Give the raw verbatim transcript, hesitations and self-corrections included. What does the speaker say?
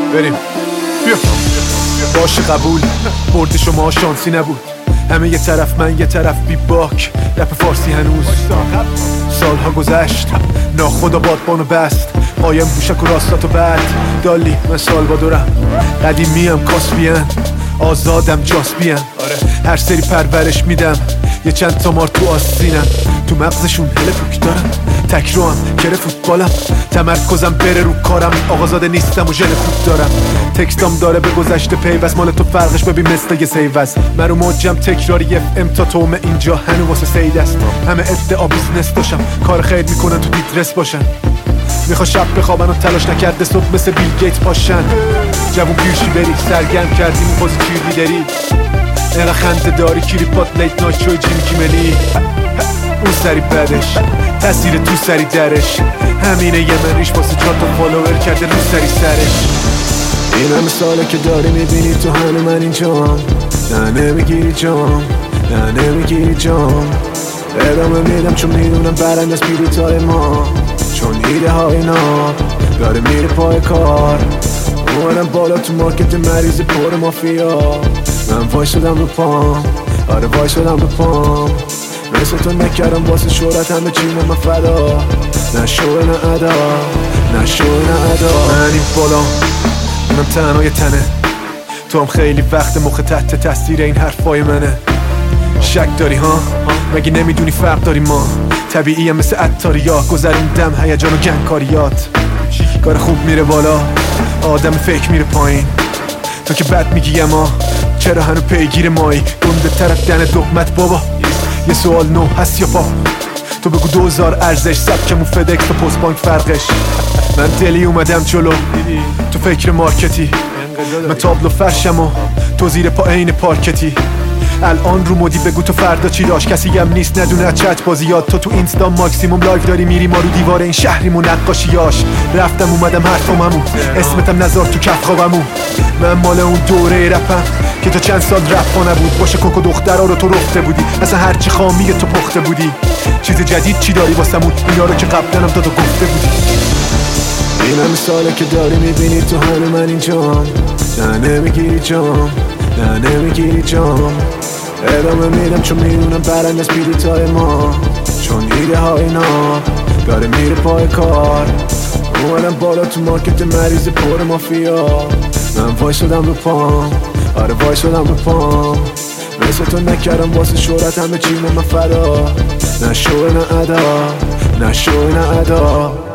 بریم بیا. باشه قبول، برد شما شانسی نبود. همه یه طرف من یه طرف بی باک. رپ فارسی هنوز سالها گذشت، ناخدا بادبانو بست. قایم بوشک و راستاتو بعد دالی من سالوادورم. قدیمیم کاسپین، آزادم جاسپیم. هر سری پرورش میدم یه چند تا مار تو آستینم. تو مغزشون هله پوک دارم، تک رو هم کره فوتبالم. تمرکزم بره رو کارم، آقازاده نیستم و ژن خوب دارم. تکستام داره به گذشته پیوست، مال تو فرقش ببین مثل یه سیوست. من رو موجم تکراری اف ام تا تومه اینجا هنو واسه سید است. همه ادعا بیزنس داشتم، کار خیر میکنن تو دیدرس باشن. میخوا شب بخوابن و تلاش نکرده صبح مثل بیل گیت پاشن. جوون پیرشی بری سرگرم کردیم بازی چیر لیدری. اینقدر خنده داری کلیپات لیت نایت شوی جیمی کیملی. اون سری بدش تاثیر تو سری درش. همینه یه من ریش واسه چهار تا فالوور کرده رو سری سرش. این همه ساله که داری میبینی تو هنو من اینجام. نه نمیگیری جام، نه نمیگیری جام. ادامه میدم چون میدونم برند از پیریتای ما. چون ایده های ناب داره میره پای کار. اومدم بالا تو مارکت مریض پر مافیا. من وای شدم رو پام، آره وای شدم رو پام. مثل تو نکردم واسه شهرت همه چیم من فدا. نه شوه نه ادا، نه شوه نه ادا. من این بالا اونم تنهای تنه. تو هم خیلی وقت مخ تحت تاثیر این حرفای منه. شک داری ها؟ مگه نمیدونی فرق داری ما؟ طبیعیه مثل عطاریا، گذروندم هیجان و گنگکاریات. کار خوب میره بالا، آدم فیک میره پایین. تو که بد میگی اما چرا هنو پیگیر مایی؟ گنده طرف دن دقمت بابا. یه سوال نو هست یا پا؟ تو بگو دوزار ارزش سبکمون فدکس تا پست بانک فرقش. من دلی اومدم جلو، تو فکر مارکتی. من تابلو فرشم و تو زیر پا عین پارکتی. الان رو مودی بگو تو فردا چی داشت. کسی هم نیست ندونه از چت بازیات. تو تو اینستا ماکسیموم لایو داری میری ما رو دیوار این شهریمون نقاشیاش. رفتم اومدم حرفاممون، اسمتم نزار تو کف خوابمون. من مال اون دوره رپم که تا چند سال رپا نبود. باشه کوکو دخترها رو تو رفته بودی، اصلا هرچی خامی تو پخته بودی. چیز جدید چی داری واسمون؟ اینا رو که قبلا هم دادا گفته بودی. این همه ساله که داری میبینی تو هنو من اینجام. نه نمیگیری جام، نه نمیگیری جام. ادامه میدم چون میدونم برند از پیریتای ما. چون ایده های ناب داره میره پای کار. اومدم بالا تو مارکت مریض پر مافیا. من وای شدم رو پام، آره وای شدم رو پام. مثل تو نکردم واسه شهرت همه چیم من فدا. نه شوه نه ادا، نه شوه نه ادا.